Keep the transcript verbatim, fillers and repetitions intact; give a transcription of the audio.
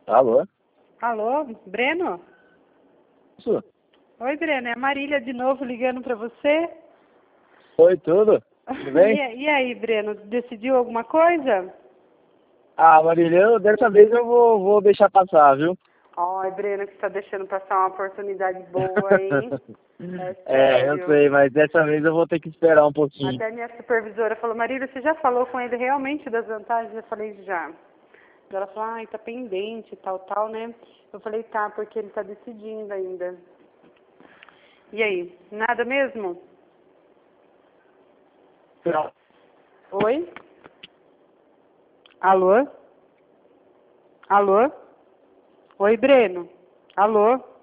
Alô? Alô, Breno? Isso? Oi, Breno, é a Marília de novo ligando para você. Oi, tudo? Tudo bem? E, e aí, Breno, decidiu alguma coisa? Ah, Marília, eu- dessa vez eu vou, vou deixar passar, viu? Ai, Breno, que está deixando passar uma oportunidade boa, hein? É É, eu sei, sério. mas dessa vez eu vou ter que esperar um pouquinho. Até minha supervisora falou, Marília, você já falou com ele realmente das vantagens? Eu falei, já. Ela falou, ai, tá pendente, tal, tal, né? Eu falei, tá, porque ele tá decidindo ainda. E aí, nada mesmo? Não. Oi? Alô? Alô? Oi, Breno? Alô?